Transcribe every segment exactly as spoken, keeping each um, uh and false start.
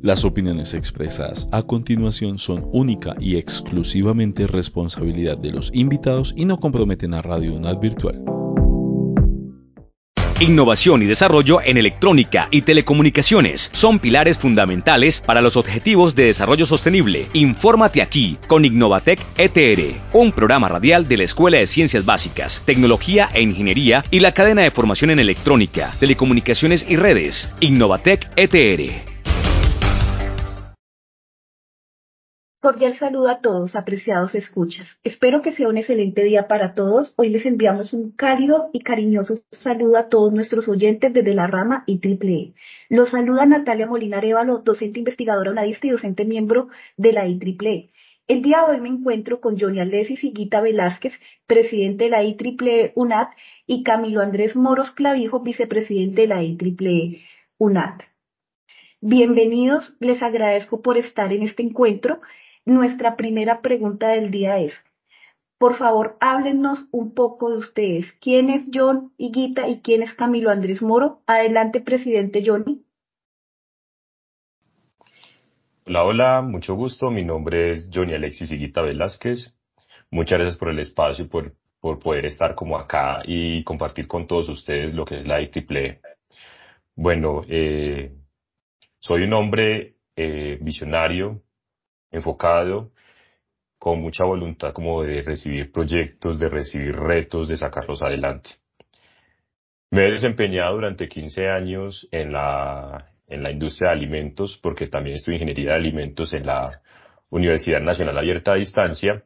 Las opiniones expresadas a continuación son única y exclusivamente responsabilidad de los invitados y no comprometen a Radio UNAD Virtual. Innovación y desarrollo en electrónica y telecomunicaciones son pilares fundamentales para los objetivos de desarrollo sostenible. Infórmate aquí con Innovatec E T R, un programa radial de la Escuela de Ciencias Básicas, Tecnología e Ingeniería y la cadena de formación en electrónica, telecomunicaciones y redes. Innovatec E T R. Cordial saludo a todos, apreciados escuchas. Espero que sea un excelente día para todos. Hoy les enviamos un cálido y cariñoso saludo a todos nuestros oyentes desde la rama I triple E. Los saluda Natalia Molina Arévalo, docente investigadora unadista y docente miembro de la I triple E. El día de hoy me encuentro con Johnny Alessis Higuita Velázquez, presidente de la I triple E UNAD, y Camilo Andrés Moros Clavijo, vicepresidente de la I triple E UNAD. Bienvenidos, les agradezco por estar en este encuentro. Nuestra primera pregunta del día es, por favor, háblenos un poco de ustedes. ¿Quién es John Higuita y quién es Camilo Andrés Moro? Adelante, presidente Johnny. Hola, hola, mucho gusto. Mi nombre es Johnny Alexis Higuita Velázquez. Muchas gracias por el espacio, por, por poder estar como acá y compartir con todos ustedes lo que es la I triple E. Bueno, eh, soy un hombre eh, visionario, enfocado, con mucha voluntad como de recibir proyectos, de recibir retos, de sacarlos adelante. Me he desempeñado durante quince años en la, en la industria de alimentos, porque también estudié ingeniería de alimentos en la Universidad Nacional Abierta a Distancia.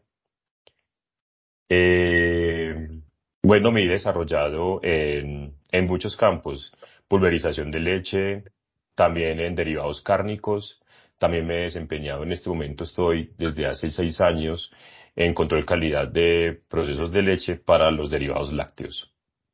Eh, bueno, me he desarrollado en, en muchos campos, pulverización de leche, también en derivados cárnicos. También me he desempeñado, en este momento estoy desde hace seis años en control de calidad de procesos de leche para los derivados lácteos.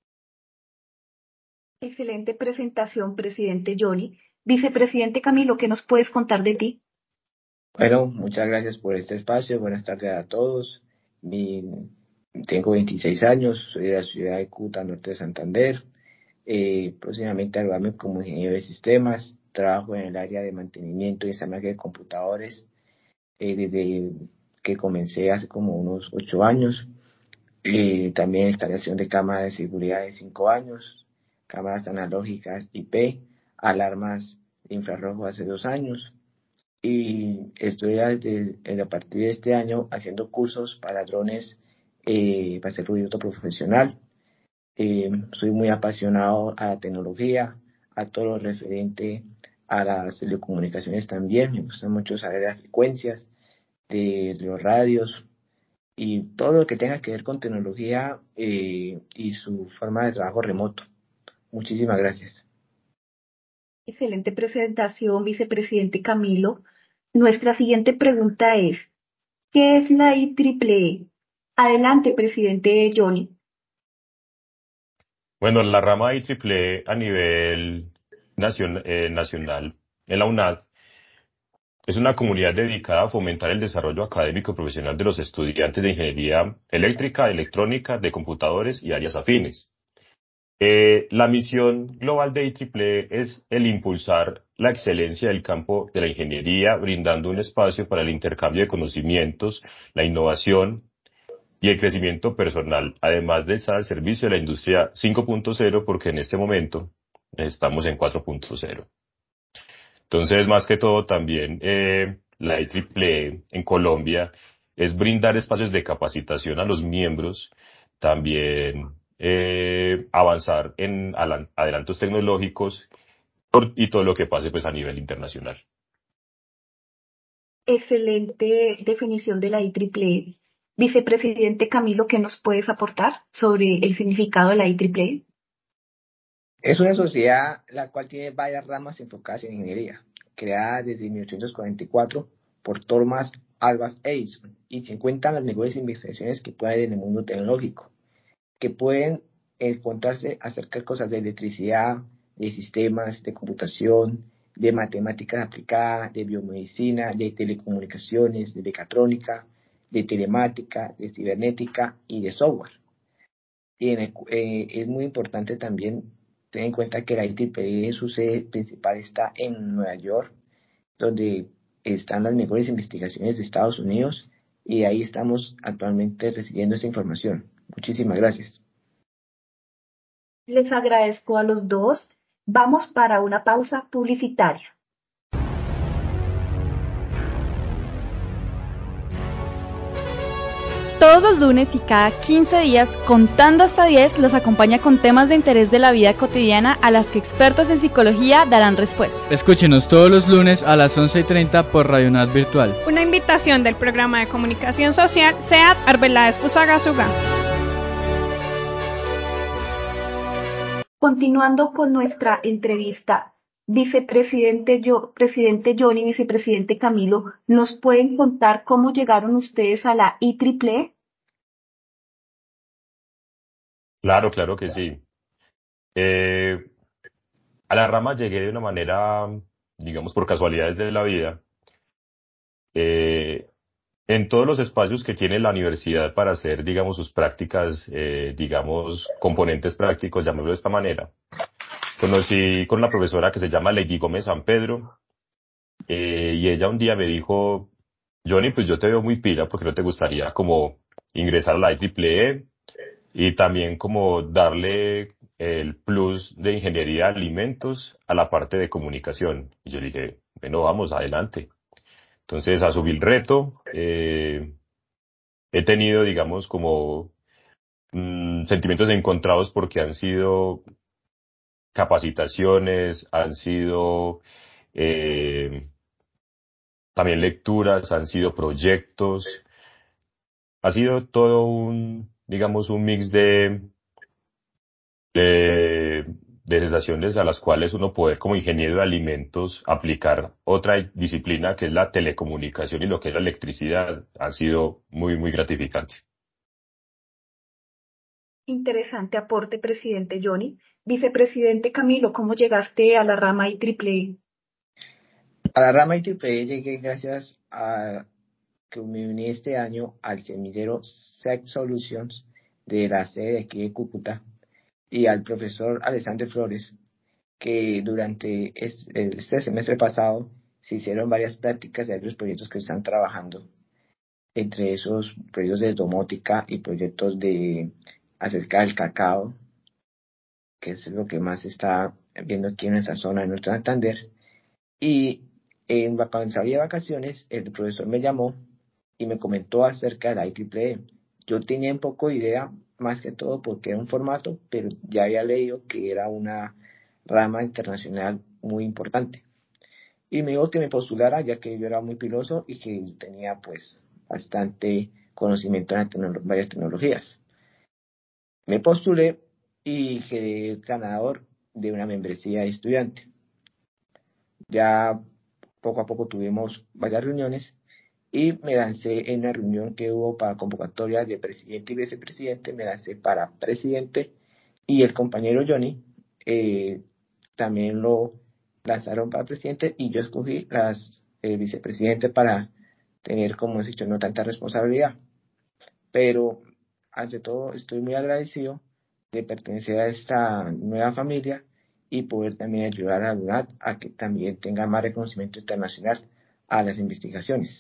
Excelente presentación, presidente Johnny. Vicepresidente Camilo, ¿qué nos puedes contar de ti? Bueno, muchas gracias por este espacio. Buenas tardes a todos. Mi, tengo veintiséis años, soy de la ciudad de Cúcuta, norte de Santander. Eh, próximamente graduarme como ingeniero de sistemas. Trabajo en el área de mantenimiento y ensamblaje de computadores eh, desde que comencé hace como unos ocho años. Eh, también instalación de cámaras de seguridad de cinco años, cámaras analógicas I P, alarmas de infrarrojo hace dos años. Y estoy desde, desde a partir de este año haciendo cursos para drones eh, para ser piloto profesional. Eh, soy muy apasionado a la tecnología, a todo lo referente a las telecomunicaciones también. Me gusta mucho saber las frecuencias de, de los radios y todo lo que tenga que ver con tecnología eh, y su forma de trabajo remoto. Muchísimas gracias. Excelente presentación, vicepresidente Camilo. Nuestra siguiente pregunta es, ¿qué es la I triple E? Adelante, presidente Johnny. Bueno, la rama I triple E a nivel nacion- eh, nacional en la UNAD es una comunidad dedicada a fomentar el desarrollo académico y profesional de los estudiantes de ingeniería eléctrica, electrónica, de computadores y áreas afines. Eh, la misión global de I triple E es el impulsar la excelencia del campo de la ingeniería, brindando un espacio para el intercambio de conocimientos, la innovación y el crecimiento personal, además de estar al servicio de la industria cinco punto cero, porque en este momento estamos en cuatro punto cero. Entonces, más que todo, también eh, la I triple E en Colombia es brindar espacios de capacitación a los miembros, también eh, avanzar en alan- adelantos tecnológicos por- y todo lo que pase pues a nivel internacional. Excelente definición de la I triple E. Vicepresidente Camilo, ¿qué nos puedes aportar sobre el significado de la I triple E? Es una sociedad la cual tiene varias ramas enfocadas en ingeniería, creada desde mil ochocientos cuarenta y cuatro por Thomas Alva Edison, y se encuentran las mejores investigaciones que puede haber en el mundo tecnológico, que pueden encontrarse acerca de cosas de electricidad, de sistemas, de computación, de matemáticas aplicadas, de biomedicina, de telecomunicaciones, de mecatrónica, de telemática, de cibernética y de software. Y en el- eh, es muy importante también tener en cuenta que la I triple E, su sede principal está en Nueva York, donde están las mejores investigaciones de Estados Unidos y ahí estamos actualmente recibiendo esta información. Muchísimas gracias. Les agradezco a los dos. Vamos para una pausa publicitaria. Todos los lunes y cada quince días, contando hasta diez, los acompaña con temas de interés de la vida cotidiana a las que expertos en psicología darán respuesta. Escúchenos todos los lunes a las once y treinta por Radio Nat Virtual. Una invitación del programa de comunicación social SEAT Arbeláez Fusagasugá. Continuando con nuestra entrevista, vicepresidente yo, presidente Johnny, vicepresidente Camilo, ¿nos pueden contar cómo llegaron ustedes a la I E E E? Claro, claro que sí. Eh, a la rama llegué de una manera, digamos, por casualidades de la vida. Eh, en todos los espacios que tiene la universidad para hacer, digamos, sus prácticas, eh, digamos, componentes prácticos, llamémoslo de esta manera. Conocí con una profesora que se llama Lady Gómez San Pedro, eh, y ella un día me dijo, Johnny, pues yo te veo muy pila porque no te gustaría como ingresar a la I E E E y también como darle el plus de ingeniería de alimentos a la parte de comunicación. Y yo le dije, bueno, vamos, adelante. Entonces asumí el reto, eh, he tenido, digamos, como mmm, sentimientos encontrados porque han sido capacitaciones, han sido eh, también lecturas, han sido proyectos, ha sido todo un, digamos, un mix de, de, de sensaciones a las cuales uno puede, como ingeniero de alimentos, aplicar otra disciplina que es la telecomunicación y lo que es la electricidad, ha sido muy, muy gratificante. Interesante aporte, presidente Johnny. Vicepresidente Camilo, ¿cómo llegaste a la rama I E E E? A la rama I E E E llegué gracias a que me uní este año al semillero Sec Solutions de la sede de aquí de Cúcuta y al profesor Alessandro Flores, que durante este semestre pasado se hicieron varias prácticas de varios proyectos que están trabajando, entre esos proyectos de domótica y proyectos de acerca del cacao, que es lo que más se está viendo aquí en esa zona de nuestro Santander. Y en cuando salí de vacaciones, el profesor me llamó y me comentó acerca de la I E E E. Yo tenía un poco de idea, más que todo porque era un formato, pero ya había leído que era una rama internacional muy importante. Y me dijo que me postulara, ya que yo era muy piloso y que tenía pues bastante conocimiento en tecno- varias tecnologías. Me postulé y quedé ganador de una membresía de estudiante. Ya poco a poco tuvimos varias reuniones y me lancé en una reunión que hubo para convocatoria de presidente y vicepresidente, me lancé para presidente y el compañero Johnny eh, también lo lanzaron para presidente y yo escogí las eh, vicepresidente para tener, como he dicho, no tanta responsabilidad. Pero ante todo estoy muy agradecido de pertenecer a esta nueva familia y poder también ayudar a la UNAD a que también tenga más reconocimiento internacional a las investigaciones.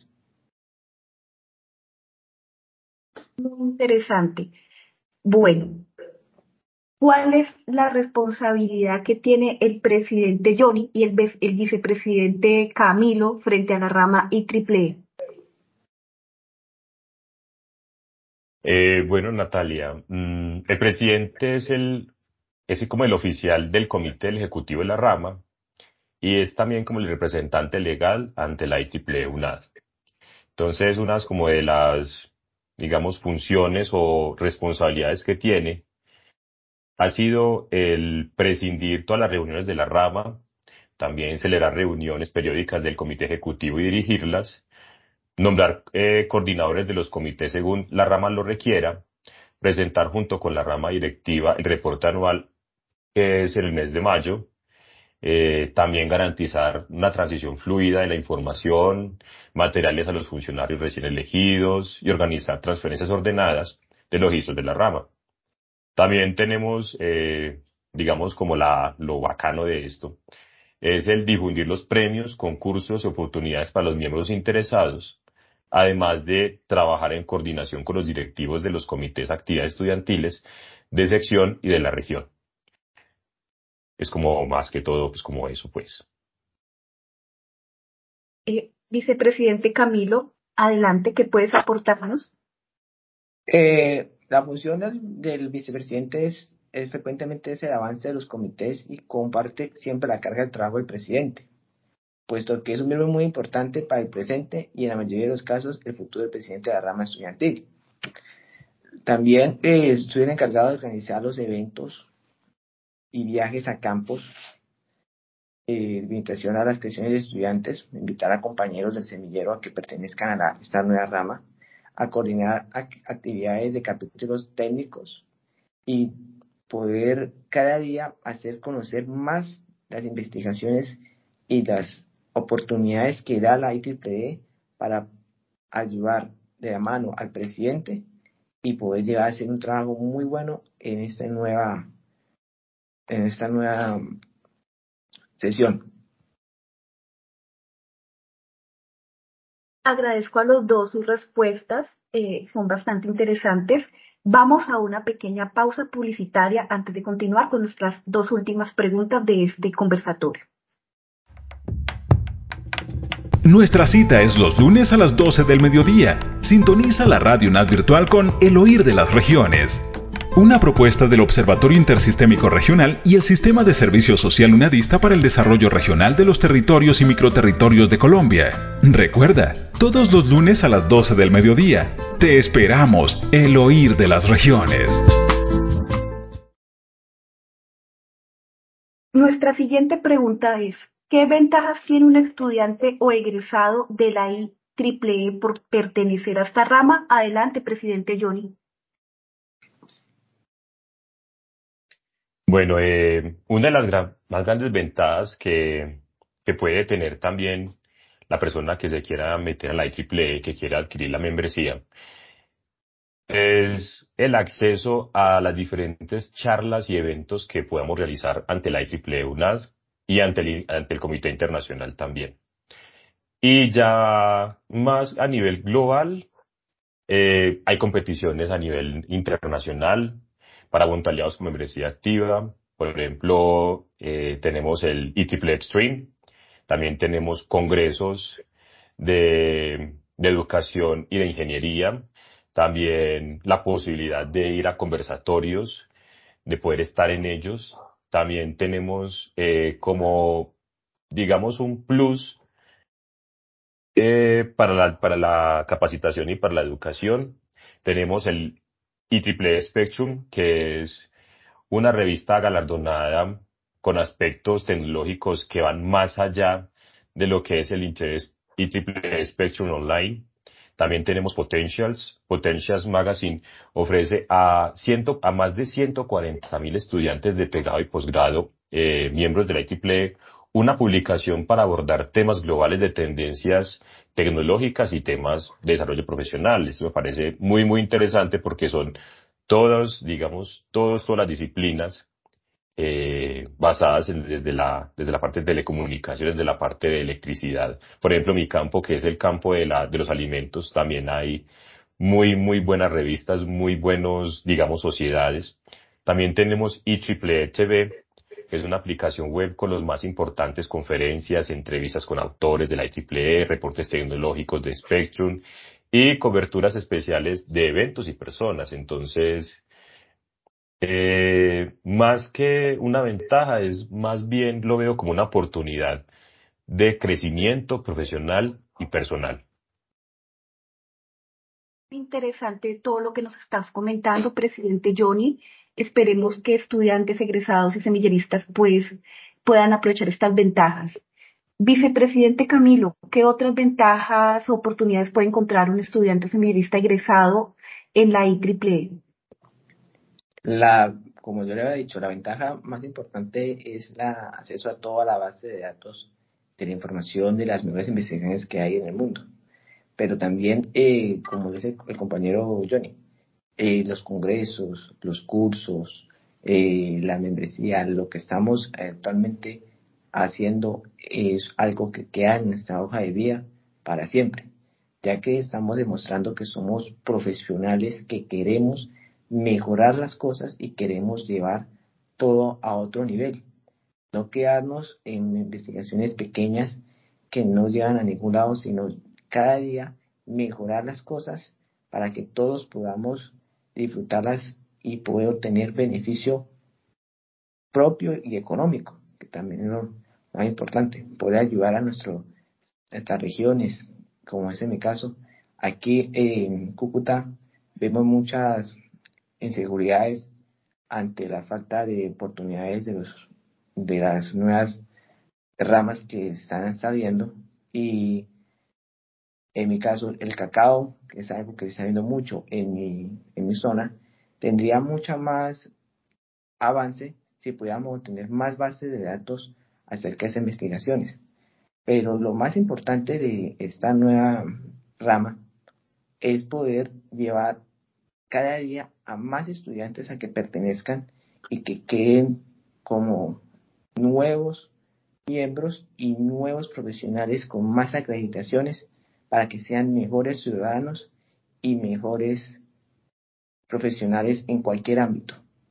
Muy interesante. Bueno, ¿cuál es la responsabilidad que tiene el presidente Johnny y el, vice- el vicepresidente Camilo frente a la rama I E E E? Eh, bueno, Natalia, mm, el presidente es el, es como el oficial del comité del ejecutivo de la rama y es también como el representante legal ante la I E E E UNAD. Entonces, unas como de las, digamos, funciones o responsabilidades que tiene ha sido el prescindir todas las reuniones de la rama, también celebrar reuniones periódicas del comité ejecutivo y dirigirlas, nombrar eh, coordinadores de los comités según la rama lo requiera, presentar junto con la rama directiva el reporte anual que es el mes de mayo, eh, también garantizar una transición fluida de la información, materiales a los funcionarios recién elegidos y organizar transferencias ordenadas de los registros de la rama. También tenemos, eh, digamos, como la, lo bacano de esto, es el difundir los premios, concursos y oportunidades para los miembros interesados, además de trabajar en coordinación con los directivos de los comités de actividades estudiantiles de sección y de la región. Es como más que todo, pues como eso, pues. Eh, Vicepresidente Camilo, adelante, ¿qué puedes aportarnos? Eh, la función del, del vicepresidente es, es frecuentemente es el avance de los comités y comparte siempre la carga del trabajo del presidente, puesto que es un miembro muy importante para el presente y en la mayoría de los casos el futuro del presidente de la rama estudiantil. También eh, estoy encargado de organizar los eventos y viajes a campos, eh, invitación a las creaciones de estudiantes, invitar a compañeros del semillero a que pertenezcan a la, esta nueva rama, a coordinar ac- actividades de capítulos técnicos y poder cada día hacer conocer más las investigaciones y las oportunidades que da la I triple E para ayudar de la mano al presidente y poder llegar a hacer un trabajo muy bueno en esta nueva, en esta nueva sesión. Agradezco a los dos sus respuestas, eh, son bastante interesantes. Vamos a una pequeña pausa publicitaria antes de continuar con nuestras dos últimas preguntas de este conversatorio. Nuestra cita es los lunes a las doce del mediodía. Sintoniza la Radio UNAD virtual con El Oír de las Regiones. Una propuesta del Observatorio Intersistémico Regional y el Sistema de Servicio Social UNADista para el Desarrollo Regional de los Territorios y Microterritorios de Colombia. Recuerda, todos los lunes a las doce del mediodía. Te esperamos, El Oír de las Regiones. Nuestra siguiente pregunta es, ¿qué ventajas tiene un estudiante o egresado de la I triple E por pertenecer a esta rama? Adelante, presidente Johnny. Bueno, eh, una de las gran- más grandes ventajas que, que puede tener también la persona que se quiera meter a la I triple E, que quiera adquirir la membresía, es el acceso a las diferentes charlas y eventos que podamos realizar ante la I triple E UNAD y ante el, ante el Comité Internacional también. Y ya más a nivel global, eh, hay competiciones a nivel internacional para voluntariados con membresía activa. Por ejemplo, eh, tenemos el I triple E Extreme. También tenemos congresos de, de educación y de ingeniería. También la posibilidad de ir a conversatorios, de poder estar en ellos. También tenemos eh, como, digamos, un plus eh, para la, para la capacitación y para la educación. Tenemos el I triple E Spectrum, que es una revista galardonada con aspectos tecnológicos que van más allá de lo que es el interés I triple E Spectrum Online. También tenemos Potentials. Potentials Magazine ofrece a, ciento, a más de ciento cuarenta mil estudiantes de pregrado y posgrado, eh, miembros de la I triple E, una publicación para abordar temas globales de tendencias tecnológicas y temas de desarrollo profesional. Esto me parece muy, muy interesante porque son todos, digamos, todos, todas las disciplinas eh, basadas en, desde la, desde la parte de telecomunicaciones, desde la parte de electricidad. Por ejemplo, mi campo, que es el campo de la, de los alimentos, también hay muy, muy buenas revistas, muy buenos, digamos, sociedades. También tenemos I triple E T V, que es una aplicación web con las más importantes conferencias, entrevistas con autores de la I triple E, reportes tecnológicos de Spectrum y coberturas especiales de eventos y personas. Entonces, eh, más que una ventaja, es más bien lo veo como una oportunidad de crecimiento profesional y personal. Interesante todo lo que nos estás comentando, presidente Johnny. Esperemos que estudiantes, egresados y semilleristas pues puedan aprovechar estas ventajas. Vicepresidente Camilo, ¿qué otras ventajas o oportunidades puede encontrar un estudiante semillerista egresado en la I triple E? La, como yo le había dicho, la ventaja más importante es el acceso a toda la base de datos de la información de las mejores investigaciones que hay en el mundo. Pero también, eh, como dice el compañero Johnny, eh, los congresos, los cursos, eh, la membresía, lo que estamos actualmente haciendo es algo que queda en nuestra hoja de vida para siempre, ya que estamos demostrando que somos profesionales que queremos mejorar las cosas y queremos llevar todo a otro nivel, no quedarnos en investigaciones pequeñas que no llevan a ningún lado, sino cada día mejorar las cosas para que todos podamos disfrutarlas y poder obtener beneficio propio y económico, que también es lo más importante, poder ayudar a nuestro, nuestras regiones, como es en mi caso. Aquí en Cúcuta vemos muchas inseguridades ante la falta de oportunidades de, los, de las nuevas ramas que están saliendo, y en mi caso el cacao, que es algo que se está viendo mucho en mi, en mi zona, tendría mucha más avance si pudiéramos tener más bases de datos acerca de esas investigaciones. Pero lo más importante de esta nueva rama es poder llevar cada día a más estudiantes a que pertenezcan y que queden como nuevos miembros y nuevos profesionales con más acreditaciones para que sean mejores ciudadanos y mejores profesionales en cualquier ámbito.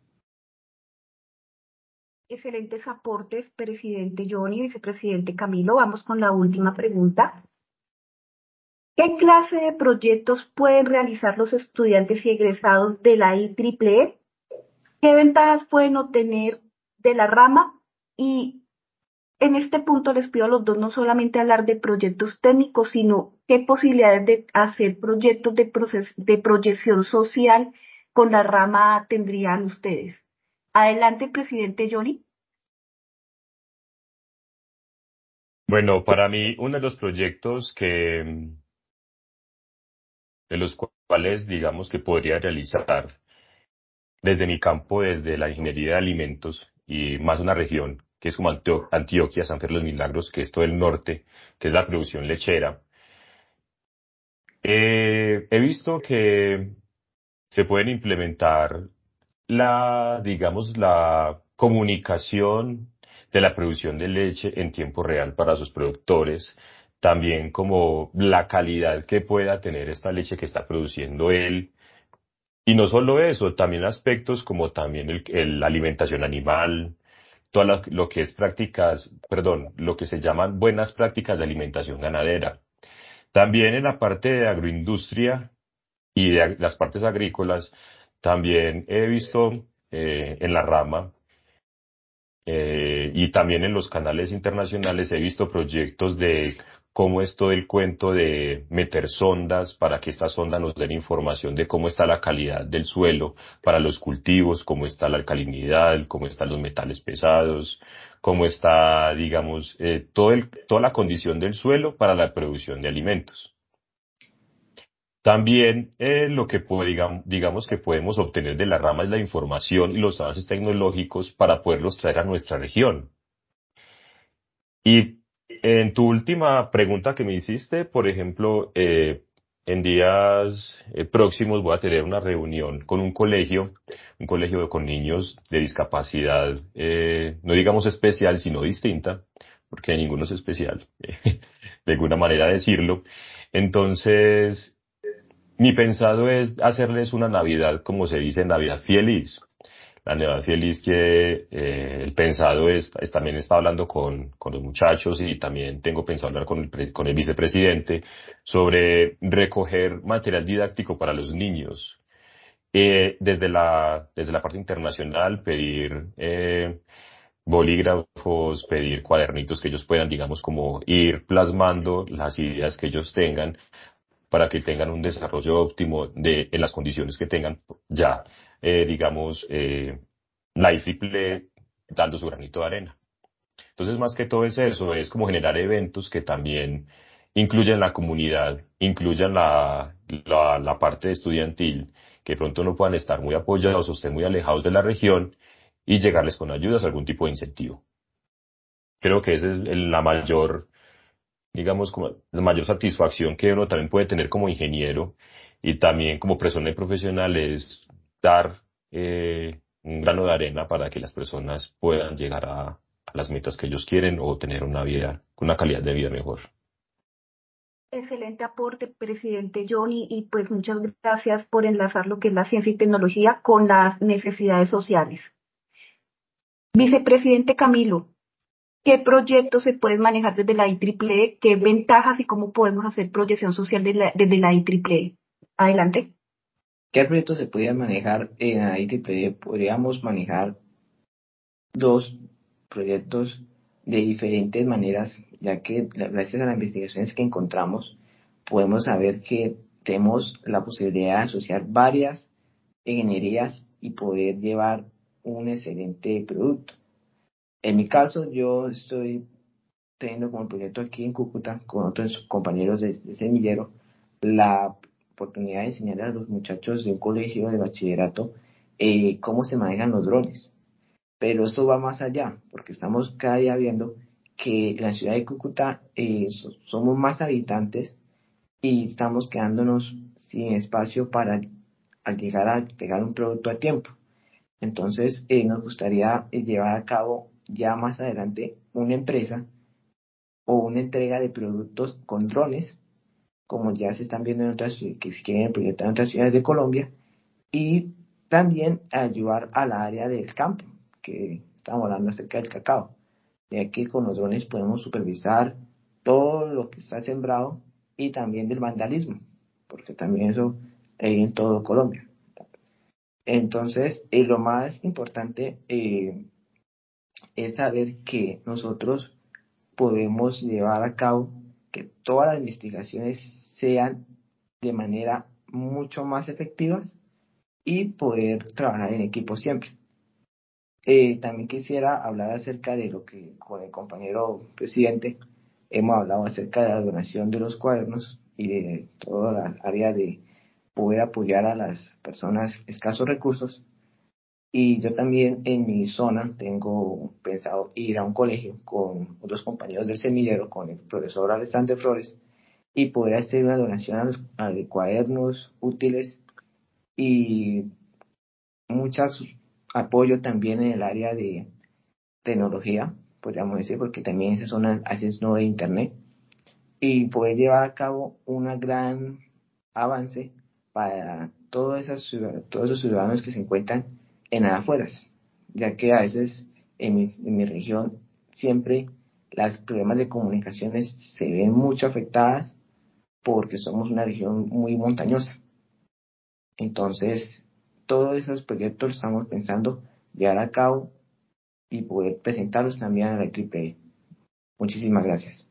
Excelentes aportes, presidente Johnny, vicepresidente Camilo. Vamos con la última pregunta. ¿Qué clase de proyectos pueden realizar los estudiantes y egresados de la I triple E? ¿Qué ventajas pueden obtener de la rama? Y en este punto les pido a los dos no solamente hablar de proyectos técnicos, sino qué posibilidades de hacer proyectos de, proces- de proyección social con la rama tendrían ustedes. Adelante, presidente Johnny. Bueno, para mí, uno de los proyectos que, mm, de los cuales, digamos, que podría realizar desde mi campo, desde la ingeniería de alimentos y más una región que es como Antio- Antioquia, San Fernando de los Milagros, que es todo el norte, que es la producción lechera. Eh, he visto que se pueden implementar la, digamos, la comunicación de la producción de leche en tiempo real para sus productores, también como la calidad que pueda tener esta leche que está produciendo él. Y no solo eso, también aspectos como también el, el- la alimentación animal, todo lo, lo que es prácticas, perdón, lo que se llaman buenas prácticas de alimentación ganadera. También en la parte de agroindustria y de ag- las partes agrícolas, también he visto eh, en la rama eh, y también en los canales internacionales he visto proyectos de cómo es todo el cuento de meter sondas para que estas sondas nos den información de cómo está la calidad del suelo para los cultivos, cómo está la alcalinidad, cómo están los metales pesados, cómo está, digamos, eh, todo el, toda la condición del suelo para la producción de alimentos. También eh, lo que puede- digam- digamos que podemos obtener de la rama es la información y los avances tecnológicos para poderlos traer a nuestra región. Y en tu última pregunta que me hiciste, por ejemplo, eh, en días eh, próximos voy a tener una reunión con un colegio, un colegio con niños de discapacidad, eh, no digamos especial, sino distinta, porque ninguno es especial, de alguna manera decirlo. Entonces, mi pensado es hacerles una Navidad, como se dice, Navidad feliz. La Navidad feliz que eh, el pensado es, es- también está hablando con, con los muchachos y también tengo pensado hablar con el, pre- con el vicepresidente sobre recoger material didáctico para los niños. Eh, desde la, desde la parte internacional, pedir eh, bolígrafos, pedir cuadernitos que ellos puedan, digamos, como ir plasmando las ideas que ellos tengan para que tengan un desarrollo óptimo de, en las condiciones que tengan ya, eh, digamos, eh, la I triple dando su granito de arena. Entonces, más que todo es eso, es como generar eventos que también incluyan la comunidad, incluyan la, la, la parte estudiantil, que de pronto no puedan estar muy apoyados o estén muy alejados de la región y llegarles con ayudas, algún tipo de incentivo. Creo que esa es el- la mayor digamos, como la mayor satisfacción que uno también puede tener como ingeniero y también como persona y profesional es dar eh, un grano de arena para que las personas puedan llegar a, a las metas que ellos quieren o tener una vida, una calidad de vida mejor. Excelente aporte, presidente Johnny, y pues muchas gracias por enlazar lo que es la ciencia y tecnología con las necesidades sociales. Vicepresidente Camilo, ¿qué proyectos se pueden manejar desde la I triple E? ¿Qué ventajas y cómo podemos hacer proyección social de la, desde la I triple E? Adelante. ¿Qué proyectos se podrían manejar en la I triple E? Podríamos manejar dos proyectos de diferentes maneras, ya que gracias a las investigaciones que encontramos, podemos saber que tenemos la posibilidad de asociar varias ingenierías y poder llevar un excelente producto. En mi caso, yo estoy teniendo como proyecto aquí en Cúcuta, con otros compañeros de, de semillero, la oportunidad de enseñar a los muchachos de un colegio de bachillerato eh, cómo se manejan los drones. Pero eso va más allá, porque estamos cada día viendo que en la ciudad de Cúcuta eh, so, somos más habitantes y estamos quedándonos sin espacio para al llegar a llegar un producto a tiempo. Entonces, eh, nos gustaría eh, llevar a cabo ya más adelante una empresa o una entrega de productos con drones, como ya se están viendo en otras, que se quieren proyectar en otras ciudades de Colombia, y también ayudar a la área del campo, que estamos hablando acerca del cacao, ya que con los drones podemos supervisar todo lo que está sembrado y también del vandalismo, porque también eso hay en todo Colombia. Entonces, eh, lo más importante eh, es saber que nosotros podemos llevar a cabo que todas las investigaciones sean de manera mucho más efectivas y poder trabajar en equipo siempre. Eh, también quisiera hablar acerca de lo que con el compañero presidente hemos hablado acerca de la donación de los cuadernos y de toda la área de poder apoyar a las personas escasos recursos. Y yo también en mi zona tengo pensado ir a un colegio con otros compañeros del semillero, con el profesor Alexander Flores, y poder hacer una donación a los a de cuadernos útiles y muchos apoyo también en el área de tecnología, podríamos decir, porque también esa zona hace no de internet, y poder llevar a cabo un gran avance para todas esas, todos esos ciudadanos que se encuentran en las afueras, ya que a veces en mi, en mi región siempre los problemas de comunicaciones se ven mucho afectadas porque somos una región muy montañosa. Entonces, todos esos proyectos estamos pensando llevar a cabo y poder presentarlos también a la I triple E. Muchísimas gracias.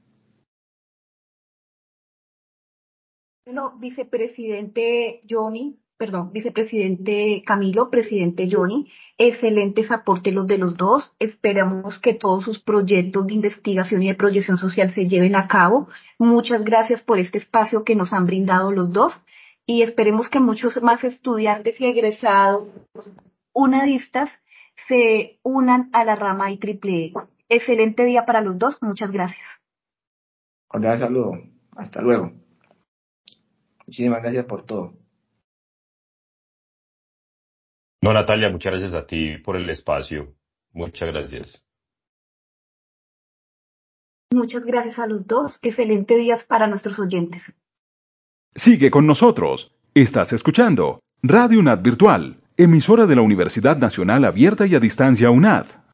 Bueno, vicepresidente Johnny, perdón, vicepresidente Camilo, presidente Johnny, excelentes aportes los de los dos. Esperamos que todos sus proyectos de investigación y de proyección social se lleven a cabo. Muchas gracias por este espacio que nos han brindado los dos y esperemos que muchos más estudiantes y egresados unadistas se unan a la rama I triple E. Excelente día para los dos. Muchas gracias. Cordial saludo. Hasta luego. Muchísimas gracias por todo. No, Natalia, muchas gracias a ti por el espacio. Muchas gracias. Muchas gracias a los dos. Excelente día para nuestros oyentes. Sigue con nosotros. Estás escuchando Radio UNAD Virtual, emisora de la Universidad Nacional Abierta y a Distancia UNAD.